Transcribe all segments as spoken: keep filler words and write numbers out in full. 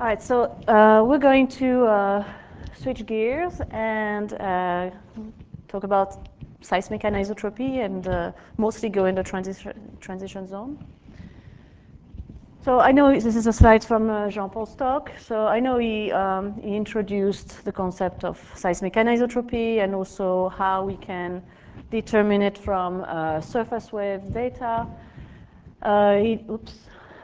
All right, so uh, we're going to uh, switch gears and uh, talk about seismic anisotropy and uh, mostly go in the transition, transition zone. So I know this is a slide from uh, Jean-Paul's talk. So I know he, um, he introduced the concept of seismic anisotropy and also how we can determine it from uh, surface wave data. Uh, he, oops.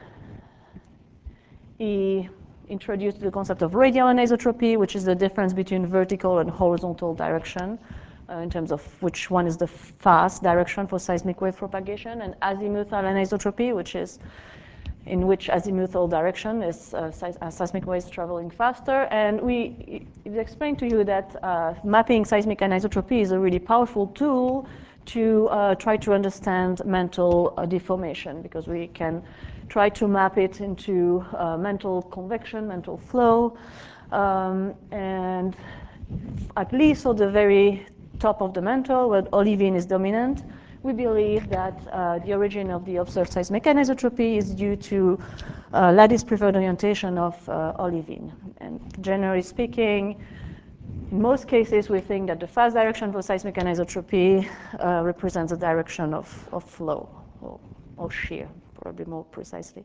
He introduced the concept of radial anisotropy, which is the difference between vertical and horizontal direction uh, in terms of which one is the fast direction for seismic wave propagation, and azimuthal anisotropy, which is in which azimuthal direction is uh, uh, seismic waves traveling faster. And we explained to you that uh, mapping seismic anisotropy is a really powerful tool to uh, try to understand mantle uh, deformation, because we can try to map it into uh, mantle convection, mantle flow, um, and at least for the very top of the mantle, where olivine is dominant, we believe that uh, the origin of the observed seismic anisotropy is due to uh, lattice-preferred orientation of uh, olivine. And generally speaking, in most cases, we think that the fast direction for seismic anisotropy uh, represents the direction of, of flow, or, or shear, probably more precisely.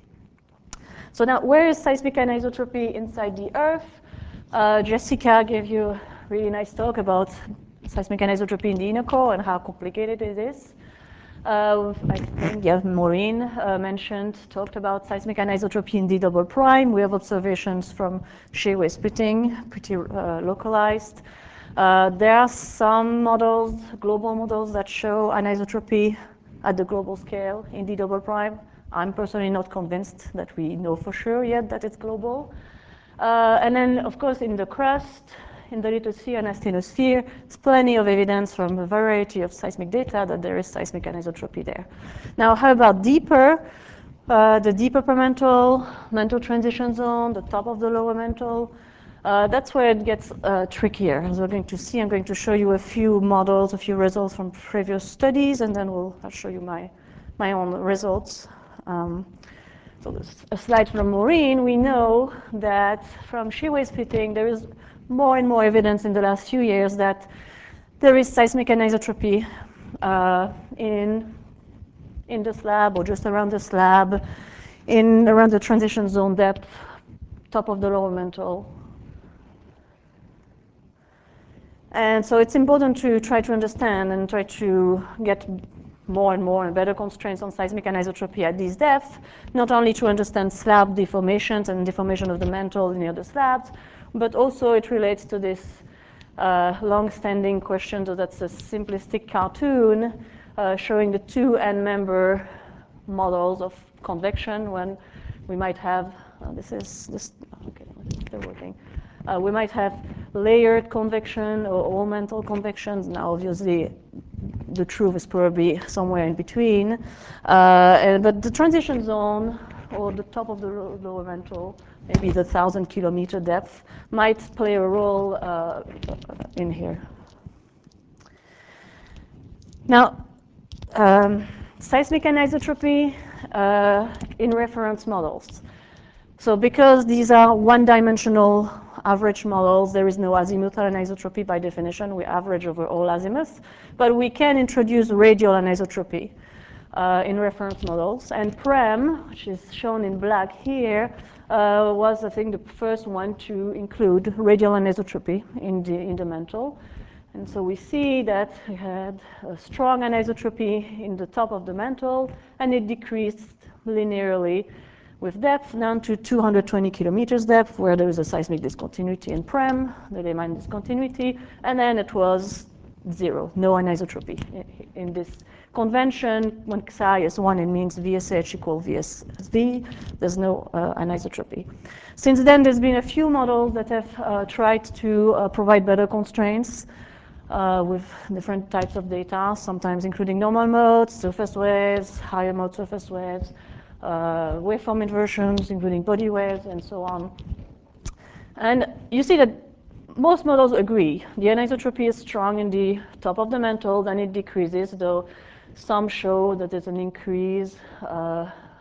So now, where is seismic anisotropy inside the Earth? Uh, Jessica gave you a really nice talk about seismic anisotropy in the inner core and how complicated it is. Uh, I think, yeah, Maureen uh, mentioned, talked about seismic anisotropy in D double prime. We have observations from shear wave splitting, pretty uh, localized. Uh, there are some models, global models, that show anisotropy at the global scale in D double prime. I'm personally not convinced that we know for sure yet that it's global. Uh, and then, of course, in the crust, in the lithosphere and asthenosphere, there's plenty of evidence from a variety of seismic data that there is seismic anisotropy there. Now, how about deeper? Uh, the deep upper mantle, mantle transition zone, the top of the lower mantle, uh, that's where it gets uh, trickier. As we're going to see, I'm going to show you a few models, a few results from previous studies, and then we'll, I'll show you my, my own results. Um, so this a slide from Maureen. We know that from shear wave splitting, there is more and more evidence in the last few years that there is seismic anisotropy uh, in, in the slab or just around the slab, in around the transition zone depth, top of the lower mantle. And so it's important to try to understand and try to get more and more and better constraints on seismic anisotropy at these depths, not only to understand slab deformations and deformation of the mantle near the slabs, but also it relates to this uh, long-standing question. So that's a simplistic cartoon uh, showing the two end-member models of convection when we might have, uh, this is, this, okay, it's still working. Uh, we might have layered convection or all mantle convections. Now, obviously, the truth is probably somewhere in between. Uh, and, but the transition zone, or the top of the lower mantle, maybe the thousand kilometer depth, might play a role uh, in here. Now, um, seismic anisotropy uh, in reference models. So because these are one-dimensional average models, there is no azimuthal anisotropy by definition. We average over all azimuths. But we can introduce radial anisotropy uh, in reference models. And PREM, which is shown in black here, uh, was, I think, the first one to include radial anisotropy in the, in the mantle. And so we see that we had a strong anisotropy in the top of the mantle, and it decreased linearly with depth down to two hundred twenty kilometers depth, where there is a seismic discontinuity in PREM, the Lehmann discontinuity, and then it was zero, no anisotropy. In this convention, when psi is one, it means V S H equal V S V. There's no uh, anisotropy. Since then, there's been a few models that have uh, tried to uh, provide better constraints uh, with different types of data, sometimes including normal modes, surface waves, higher mode surface waves, uh, waveform inversions, including body waves, and so on. And you see that most models agree. The anisotropy is strong in the top of the mantle, then it decreases, though some show that there's an increase uh,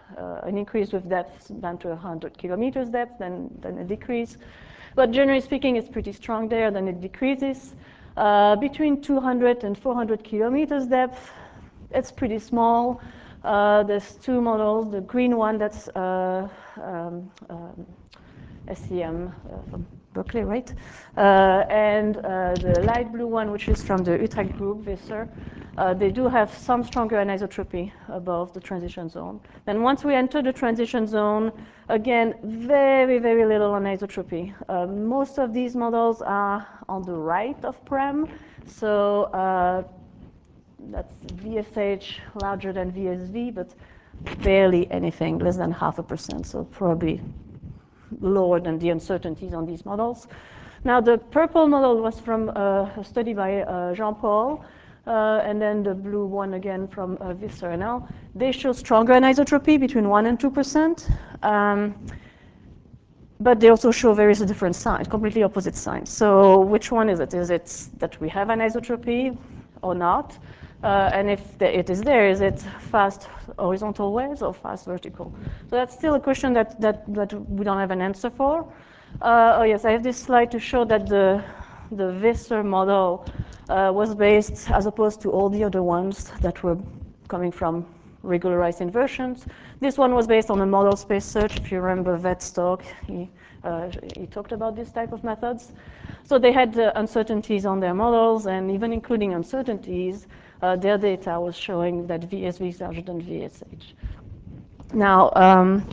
uh, an increase with depth down to one hundred kilometers depth, then, then a decrease. But generally speaking, it's pretty strong there, then it decreases. Uh, between two hundred and four hundred kilometers depth, it's pretty small. Uh, there's two models, the green one that's uh, um, um, S C M uh, from Berkeley, right? Uh, and uh, the light blue one, which is from the Utrecht group, Visser, uh, they do have some stronger anisotropy above the transition zone. Then once we enter the transition zone, again, very, very little anisotropy. Uh, most of these models are on the right of Prem, so uh, that's V S H larger than V S V, but barely anything, less than half a percent, so probably lower than the uncertainties on these models. Now, the purple model was from uh, a study by uh, Jean-Paul, uh, and then the blue one again from uh, Visser and al. They show stronger anisotropy between one and two percent. Um, but they also show various different signs, completely opposite signs. So which one is it? Is it that we have anisotropy or not? Uh, and if the, it is there, is it fast horizontal waves or fast vertical? So that's still a question that, that, that we don't have an answer for. Uh, oh yes, I have this slide to show that the, the Visser model uh, was based, as opposed to all the other ones that were coming from regularized inversions. This one was based on a model space search. If you remember Vetstock, he, uh, he talked about this type of methods. So they had uh, uncertainties on their models, and even including uncertainties, uh, their data was showing that V S V is larger than V S H. Now, um,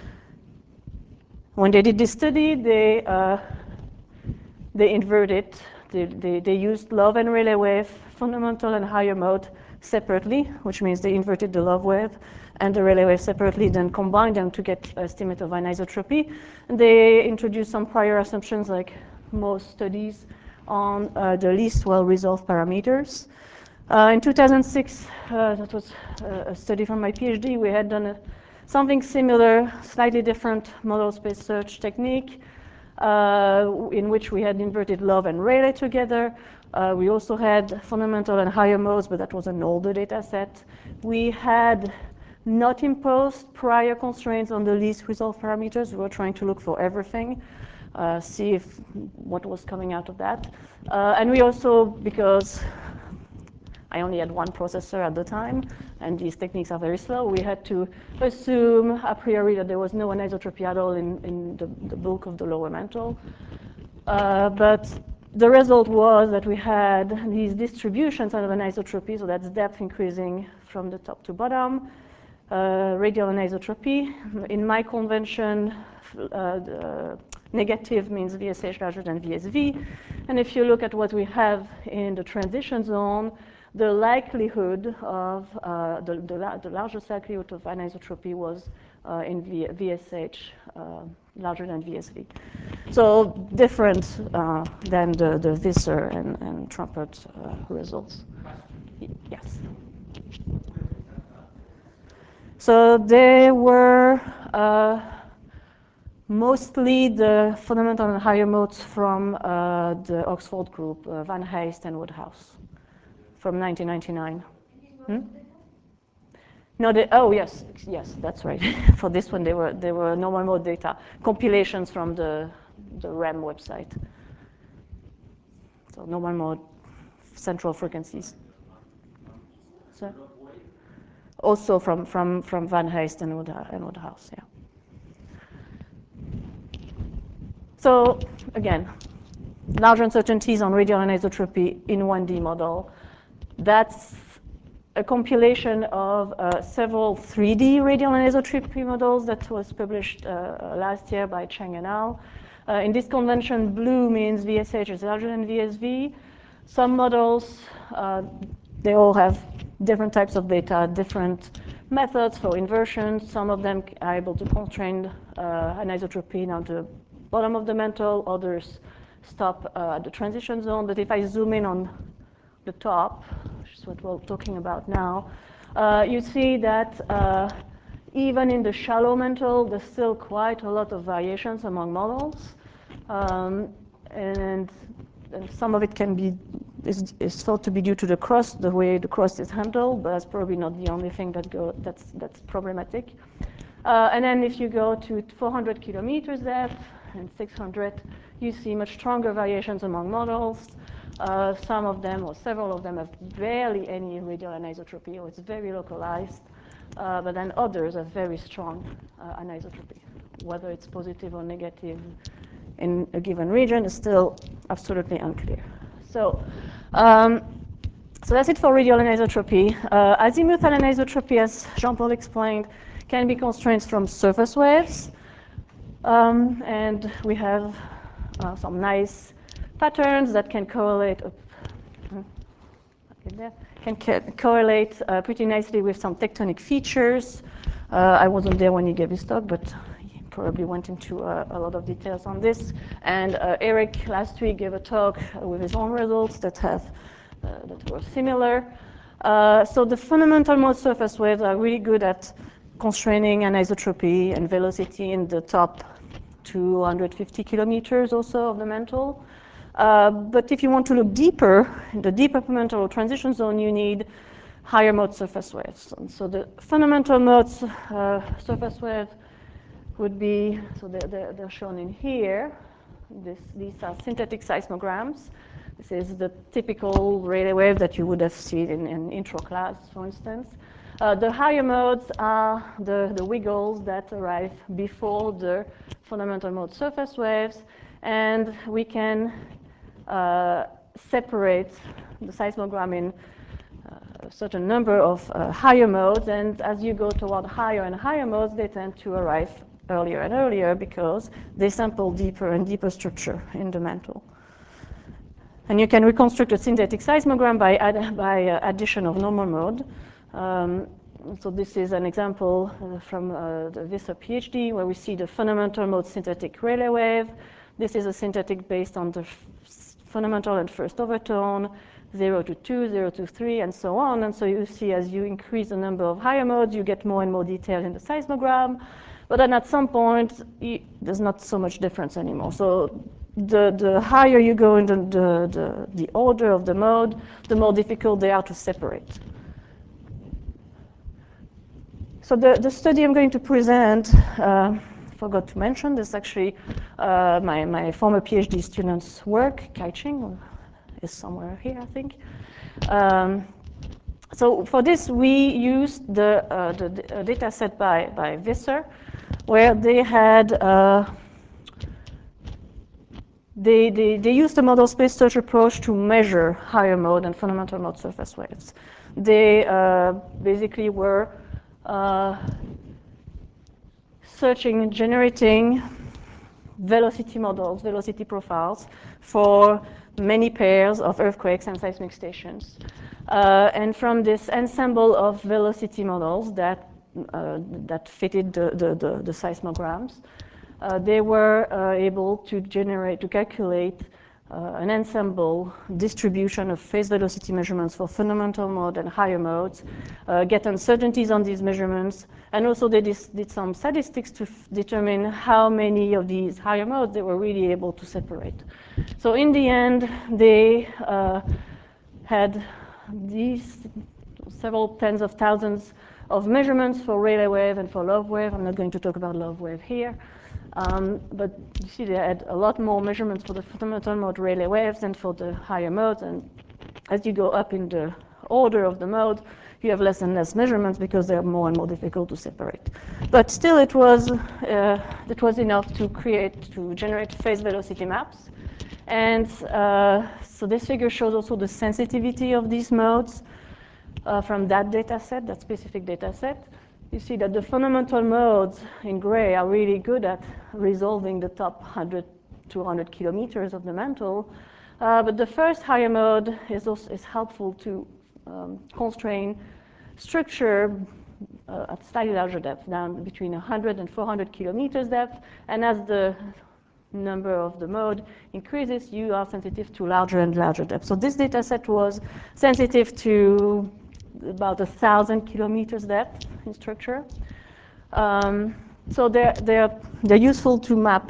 when they did this study, they, uh, they inverted. They, they, they used love and Rayleigh wave, fundamental and higher mode separately, which means they inverted the love wave and the Rayleigh wave separately, then combined them to get an estimate of anisotropy. And they introduced some prior assumptions, like most studies, on uh, the least well-resolved parameters. Uh, in two thousand six, uh, that was a study from my PhD, we had done a, something similar, slightly different model space search technique, uh, in which we had inverted love and Rayleigh together. Uh, we also had fundamental and higher modes, but that was an older data set. We had not imposed prior constraints on the least resolved parameters. We were trying to look for everything, uh, see if what was coming out of that. Uh, and we also, because I only had one processor at the time, and these techniques are very slow, we had to assume a priori that there was no anisotropy at all in, in the, the bulk of the lower mantle. Uh, but the result was that we had these distributions of anisotropy, so that's depth increasing from the top to bottom, uh, radial anisotropy. In my convention, uh, the negative means V S H larger than V S V. And if you look at what we have in the transition zone, the likelihood of, uh, the, the, the largest likelihood of anisotropy was uh, in v, VSH uh, larger than V S V. So different uh, than the, the Visser and, and Trumpet uh, results. Yes. So they were uh, mostly the fundamental and higher modes from uh, the Oxford group, uh, Van Heist and Woodhouse, from nineteen ninety-nine. Hmm? No, they, oh yes, yes, that's right. For this one, they were they were normal mode data compilations from the the R E M website. So normal mode central frequencies. So also from from from Van Heist and Woodhouse, yeah. So again, large uncertainties on radial anisotropy in one D model. That's a compilation of uh, several three D radial anisotropy models that was published uh, last year by Cheng and al. Uh, in this convention, blue means V S H is larger than V S V. Some models, uh, they all have different types of data, different methods for inversion. Some of them are able to constrain uh, anisotropy down to the bottom of the mantle. Others stop uh, at the transition zone. But if I zoom in on the top, which is what we're talking about now, uh, you see that uh, even in the shallow mantle, there's still quite a lot of variations among models. Um, and, and some of it can be is, is thought to be due to the crust, the way the crust is handled, but that's probably not the only thing that go, that's, that's problematic. Uh, and then if you go to four hundred kilometers depth and six hundred, you see much stronger variations among models. Uh, some of them, or several of them, have barely any radial anisotropy, or it's very localized. Uh, but then others have very strong uh, anisotropy. Whether it's positive or negative in a given region is still absolutely unclear. So, um, so that's it for radial anisotropy. Uh, azimuthal anisotropy, as Jean-Paul explained, can be constrained from surface waves. Um, and we have uh, some nice patterns that can correlate, uh, can correlate uh, pretty nicely with some tectonic features. Uh, I wasn't there when he gave his talk, but he probably went into uh, a lot of details on this. And uh, Eric last week gave a talk with his own results that have uh, that were similar. Uh, so the fundamental mode surface waves are really good at constraining anisotropy and velocity in the top two hundred fifty kilometers or so of the mantle. Uh, but if you want to look deeper, in the deep upper mantle transition zone, you need higher mode surface waves. And so the fundamental modes uh, surface wave would be, so they're, they're, they're shown in here. This, these are synthetic seismograms. This is the typical Rayleigh wave that you would have seen in, in intro class, for instance. Uh, the higher modes are the, the wiggles that arrive before the fundamental mode surface waves, and we can uh, separate the seismogram in uh, a certain number of uh, higher modes, and as you go toward higher and higher modes, they tend to arrive earlier and earlier because they sample deeper and deeper structure in the mantle. And you can reconstruct a synthetic seismogram by, add, by uh, addition of normal mode. Um, so this is an example uh, from uh, the Visser PhD, where we see the fundamental mode synthetic Rayleigh wave. This is a synthetic based on the fundamental and first overtone, zero to two, zero to three, and so on. And so you see as you increase the number of higher modes, you get more and more detail in the seismogram. But then at some point, there's not so much difference anymore. So the, the higher you go in the, the, the, the order of the mode, the more difficult they are to separate. So the, the study I'm going to present, uh, forgot to mention, this is actually uh, my, my former PhD student's work, Kai-Ching, is somewhere here, I think. Um, so for this, we used the, uh, the, the data set by, by Visser, where they had, uh, they, they, they used the model space search approach to measure higher mode and fundamental mode surface waves. They uh, basically were uh, searching, generating velocity models, velocity profiles for many pairs of earthquakes and seismic stations. Uh, and from this ensemble of velocity models that, uh, that fitted the, the, the, the seismograms, uh, they were uh, able to generate, to calculate uh, an ensemble distribution of phase velocity measurements for fundamental mode and higher modes, uh, get uncertainties on these measurements, and also they did some statistics to determine how many of these higher modes they were really able to separate. So in the end, they uh, had these several tens of thousands of measurements for Rayleigh wave and for Love wave. I'm not going to talk about Love wave here. Um, but you see they had a lot more measurements for the fundamental mode Rayleigh waves than for the higher modes. And as you go up in the order of the mode, you have less and less measurements because they are more and more difficult to separate. But still, it was, uh, it was enough to create, to generate phase velocity maps. And uh, so this figure shows also the sensitivity of these modes uh, from that data set, that specific data set. You see that the fundamental modes in gray are really good at resolving the top one hundred, two hundred kilometers of the mantle. Uh, but the first higher mode is, also, is helpful to um, constrain structure uh, at slightly larger depth, down between one hundred and four hundred kilometers depth. And as the number of the mode increases, you are sensitive to larger and larger depth. So this data set was sensitive to about a thousand kilometers depth in structure. Um, so they're, they're, they're useful to map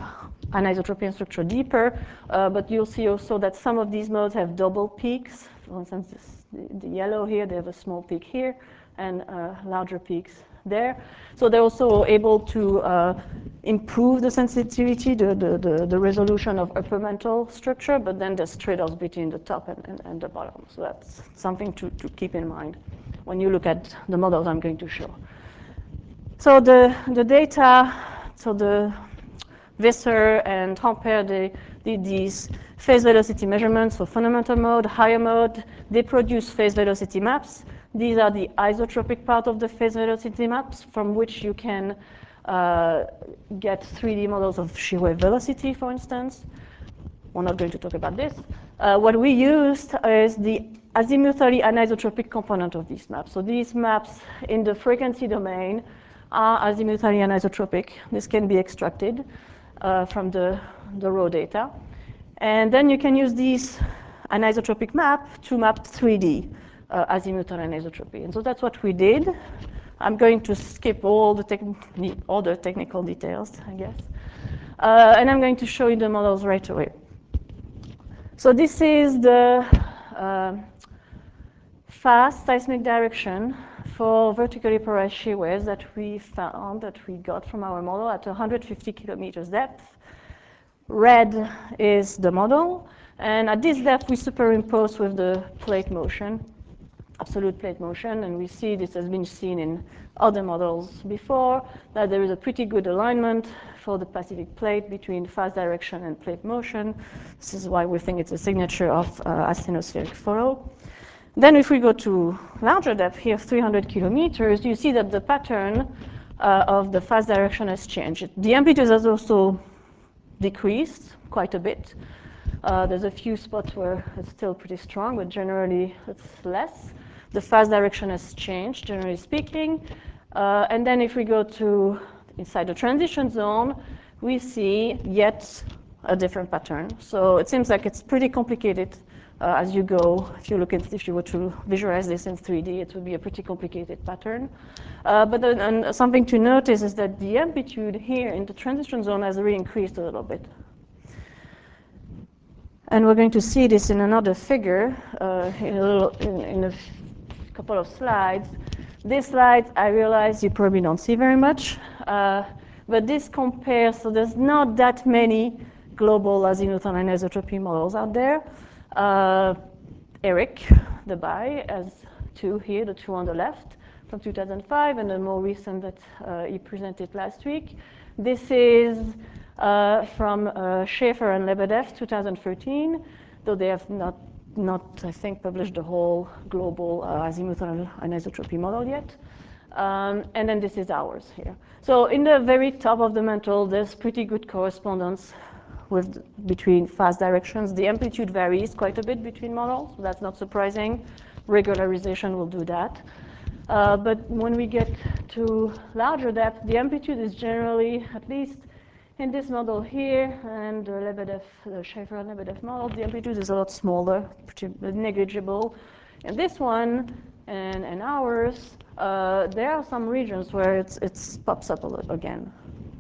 anisotropy and structure deeper, uh, but you'll see also that some of these modes have double peaks. For instance, this, the, the yellow here, they have a small peak here and uh, larger peaks there. So they're also able to uh, improve the sensitivity, the, the, the, the resolution of upper mantle structure, but then there's trade-offs between the top and, and, and the bottom. So that's something to, to keep in mind when you look at the models I'm going to show. So the, the data, so the Visser and Ampere, they did these phase velocity measurements for fundamental mode, higher mode. They produce phase velocity maps. These are the isotropic part of the phase velocity maps from which you can uh, get three D models of shear wave velocity, for instance. We're not going to talk about this. Uh, what we used is the azimuthally anisotropic component of these maps. So these maps in the frequency domain are azimuthally anisotropic. This can be extracted uh, from the, the raw data. And then you can use these anisotropic map to map three D uh, azimuthal anisotropy. And so that's what we did. I'm going to skip all the, the other technical details, I guess. Uh, and I'm going to show you the models right away. So this is the uh, fast seismic direction for vertically polarized shear waves that we found, that we got from our model at one hundred fifty kilometers depth. Red is the model, and at this depth we superimpose with the plate motion, absolute plate motion, and we see this has been seen in other models before, that there is a pretty good alignment for the Pacific plate between fast direction and plate motion. This is why we think it's a signature of uh, asthenospheric follow. Then if we go to larger depth here, three hundred kilometers, you see that the pattern uh, of the fast direction has changed. The amplitude has also decreased quite a bit. Uh, there's a few spots where it's still pretty strong, but generally it's less. The fast direction has changed, generally speaking. Uh, and then if we go to inside the transition zone, we see yet a different pattern. So it seems like it's pretty complicated uh, as you go. If you look at, if you were to visualize this in three D, it would be a pretty complicated pattern. Uh, but then, and something to notice is that the amplitude here in the transition zone has really increased a little bit. And we're going to see this in another figure uh, in, a little, in, in a couple of slides. This slide, I realize you probably don't see very much, uh, but this compares, so there's not that many global azimuthal anisotropy models out there. Uh, Eric Debye has two here, the two on the left from two thousand five, and the more recent that uh, he presented last week. This is uh, from uh, Schaefer and Lebedev, two thousand thirteen, though they have not, not I think, published the whole global uh, azimuthal anisotropy model yet. Um, and then this is ours here. So in the very top of the mantle, there's pretty good correspondence with between fast directions. The amplitude varies quite a bit between models, so that's not surprising. Regularization will do that. Uh, but when we get to larger depth, the amplitude is generally, at least in this model here, and the Lebedev, the Schaefer and Lebedev model, the amplitude is a lot smaller, pretty negligible. In this one, and, and ours, uh, there are some regions where it's, it's pops up a lot again.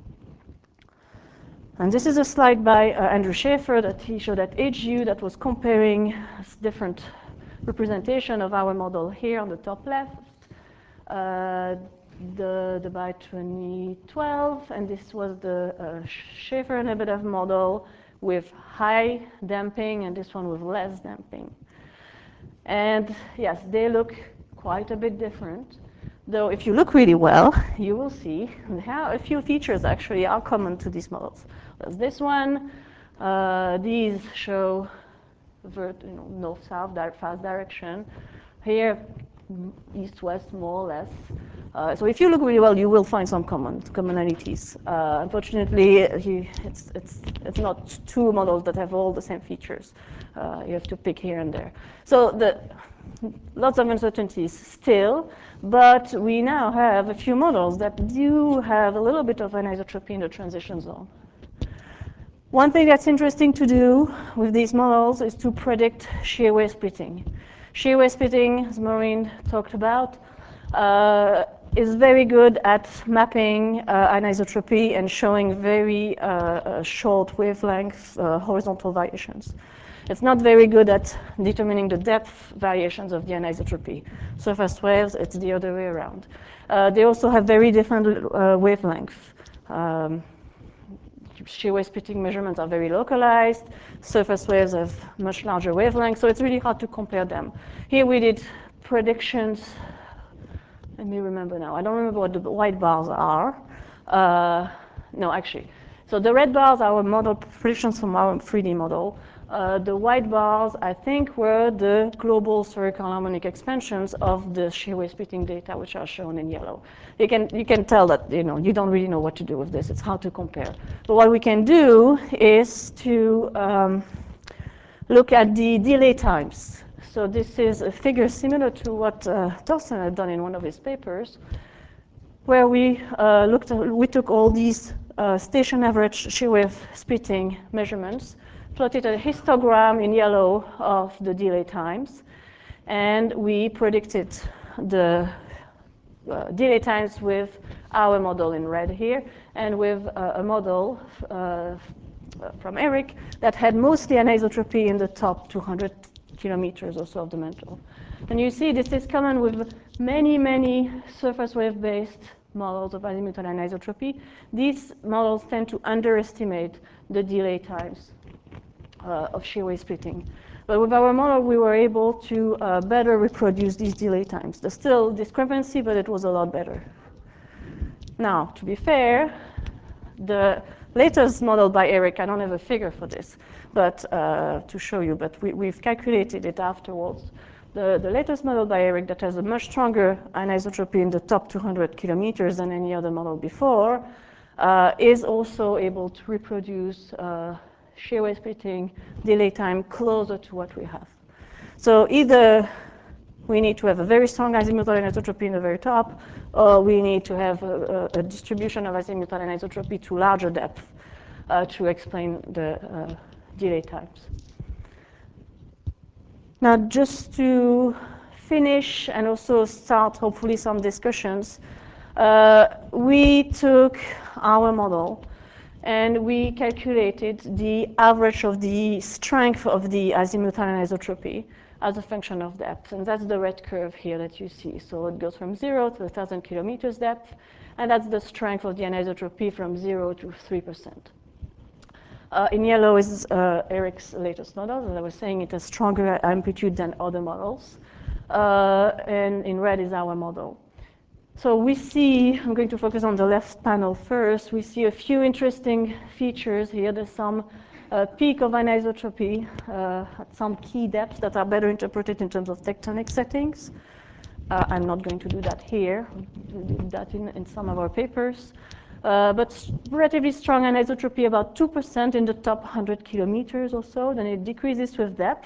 And this is a slide by uh, Andrew Schaefer that he showed at H U that was comparing different representation of our model here on the top left. Uh, the, the by twenty twelve, and this was the uh, Schaefer and Lebedev model with high damping, and this one with less damping. And yes, they look quite a bit different. Though if you look really well, you will see how a few features actually are common to these models. There's this one. Uh, these show vert, you know, north-south, fast direction. Here, east-west, more or less. Uh, so if you look really well, you will find some common commonalities. Uh, unfortunately, he, it's, it's, it's not two models that have all the same features. Uh, you have to pick here and there. So the, lots of uncertainties still, but we now have a few models that do have a little bit of anisotropy in the transition zone. One thing that's interesting to do with these models is to predict shear wave splitting. Shear wave splitting, as Maureen talked about, uh, is very good at mapping uh, anisotropy and showing very uh, uh, short wavelength uh, horizontal variations. It's not very good at determining the depth variations of the anisotropy. Surface waves, it's the other way around. Uh, they also have very different uh, wavelengths. Um, shear wave splitting measurements are very localized. Surface waves have much larger wavelengths, so it's really hard to compare them. Here we did predictions. Let me remember now. I don't remember what the white bars are. Uh, no, actually. So the red bars are our model predictions from our three D model. Uh, the white bars, I think, were the global spherical harmonic expansions of the shear wave splitting data, which are shown in yellow. You can, you can tell that you, know, you don't really know what to do with this. It's hard to compare. But what we can do is to um, look at the delay times. So this is a figure similar to what uh, Thorsten had done in one of his papers, where we uh, looked at, we took all these uh, station average shear wave splitting measurements, plotted a histogram in yellow of the delay times, and we predicted the uh, delay times with our model in red here, and with uh, a model uh, from Eric that had mostly anisotropy in the top two hundred kilometers or so of the mantle. And you see this is common with many, many surface wave-based models of azimuthal anisotropy. These models tend to underestimate the delay times uh, of shear wave splitting. But with our model, we were able to uh, better reproduce these delay times. There's still discrepancy, but it was a lot better. Now, to be fair, the latest model by Eric, I don't have a figure for this, but uh, to show you, but we, we've calculated it afterwards. The, the latest model by Eric that has a much stronger anisotropy in the top two hundred kilometers than any other model before uh, is also able to reproduce uh, shear wave splitting delay time closer to what we have. So either we need to have a very strong azimuthal anisotropy in the very top, or we need to have a, a, a distribution of azimuthal anisotropy to larger depth uh, to explain the uh, delay times. Now, just to finish and also start hopefully some discussions, uh, we took our model and we calculated the average of the strength of the azimuthal anisotropy as a function of depth. And that's the red curve here that you see. So it goes from zero to one thousand kilometers depth, and that's the strength of the anisotropy from zero to three percent. Uh, in yellow is uh, Eric's latest model. As I was saying, it has stronger amplitude than other models. Uh, and in red is our model. So we see, I'm going to focus on the left panel first, we see a few interesting features here. There's some uh, peak of anisotropy uh, at some key depths that are better interpreted in terms of tectonic settings. Uh, I'm not going to do that here. We did that in, in some of our papers. Uh, but relatively strong anisotropy, about two percent in the top one hundred kilometers or so. Then it decreases with depth.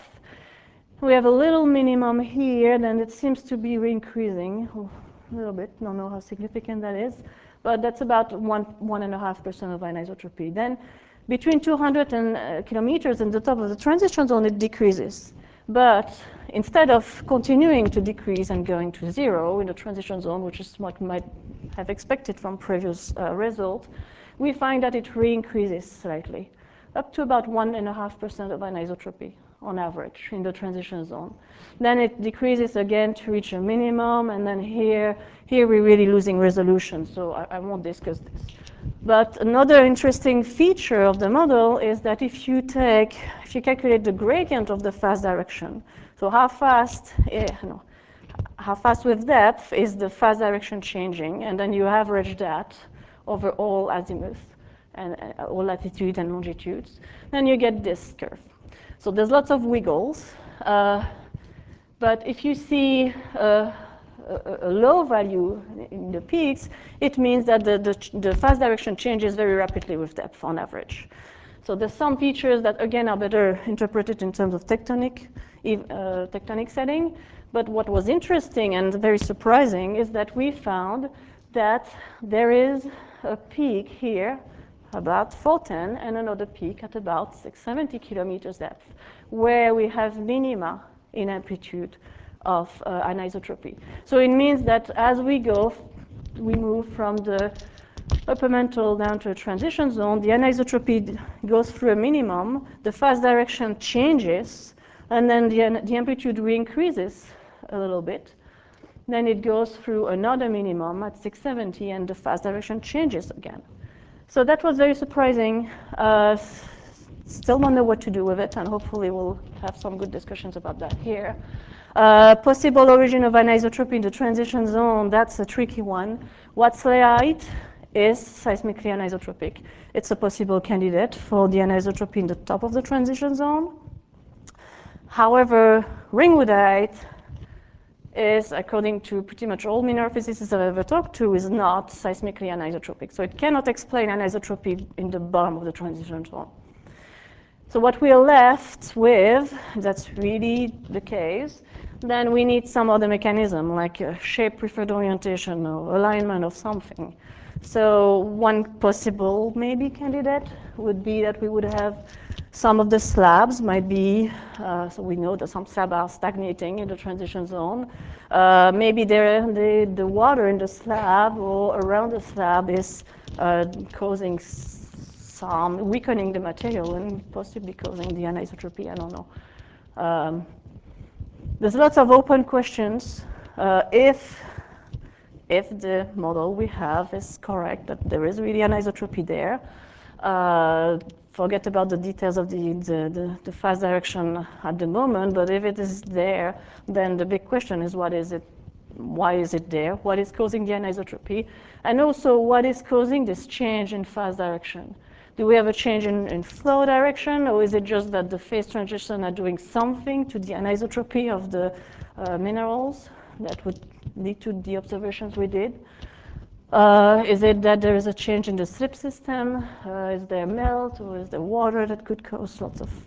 We have a little minimum here, then it seems to be increasing a little bit. Don't know how significant that is, but that's about one one and a half percent of anisotropy. Then between two hundred and, uh, kilometers and the top of the transition zone, it decreases. But instead of continuing to decrease and going to zero in the transition zone, which is what we might have expected from previous uh, results, we find that it re-increases slightly, up to about one and a half percent of anisotropy on average in the transition zone. Then it decreases again to reach a minimum, and then here, here we're really losing resolution, so I, I won't discuss this. But another interesting feature of the model is that if you take, if you calculate the gradient of the fast direction, so how fast, eh, no, how fast with depth is the fast direction changing, and then you average that over all azimuth and uh, all latitude and longitudes, then you get this curve. So there's lots of wiggles, uh, but if you see uh, a, a low value in the peaks, it means that the, the, the fast direction changes very rapidly with depth on average. So there's some features that, again, are better interpreted in terms of tectonic, uh, tectonic setting. But what was interesting and very surprising is that we found that there is a peak here about four ten and another peak at about six seventy kilometers depth, where we have minima in amplitude of uh, anisotropy. So it means that as we go we move from the upper mantle down to a transition zone, the anisotropy goes through a minimum, the phase direction changes, and then the, the amplitude re-increases a little bit. Then it goes through another minimum at six seventy, and the phase direction changes again. So that was very surprising. Uh, still don't know what to do with it, and hopefully we'll have some good discussions about that here. Uh, possible origin of anisotropy in the transition zone, that's a tricky one. What's Watts-Leite is seismically anisotropic. It's a possible candidate for the anisotropy in the top of the transition zone. However, ringwoodite is, according to pretty much all mineral physicists I've ever talked to, is not seismically anisotropic. So it cannot explain anisotropy in the bottom of the transition zone. So what we're left with, if that's really the case, then we need some other mechanism, like a shape preferred orientation or alignment of something. So one possible maybe candidate would be that we would have some of the slabs might be, uh, so we know that some slabs are stagnating in the transition zone. Uh, maybe the, the water in the slab or around the slab is uh, causing some weakening the material and possibly causing the anisotropy, I don't know. Um, there's lots of open questions. Uh, if, if the model we have is correct, that there is really anisotropy there, uh, forget about the details of the, the, the, the phase direction at the moment, but if it is there, then the big question is what is it, why is it there, what is causing the anisotropy, and also what is causing this change in phase direction. Do we have a change in, in flow direction, or is it just that the phase transition are doing something to the anisotropy of the uh, minerals that would lead to the observations we did? Uh, is it that there is a change in the slip system? Uh, is there melt, or is there water that could cause lots of,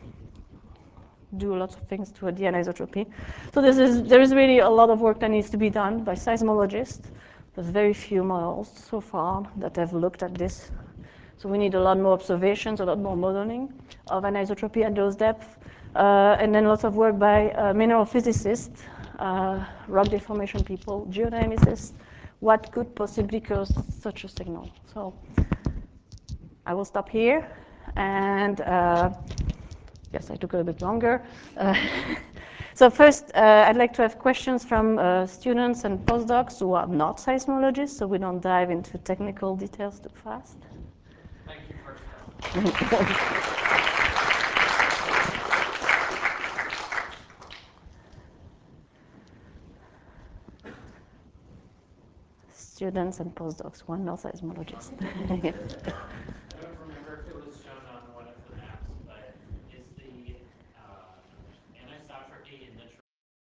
do lots of things to the anisotropy? So this is, there is really a lot of work that needs to be done by seismologists. There's very few models so far that have looked at this. So we need a lot more observations, a lot more modeling of anisotropy at those depths, uh, and then lots of work by uh, mineral physicists, uh, rock deformation people, geodynamicists, what could possibly cause such a signal. So I will stop here, and uh, yes, I took a little bit longer. Uh, so first, uh, I'd like to have questions from uh, students and postdocs who are not seismologists, so we don't dive into technical details too fast. Thank you, Priscilla. Students and postdocs, one not seismologist.